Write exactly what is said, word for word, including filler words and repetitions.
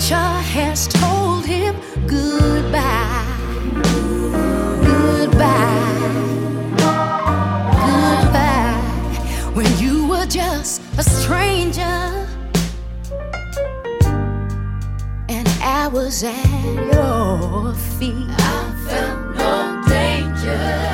future has told him goodbye, goodbye, goodbye. When you were just a stranger and I was at your feet, I felt no danger.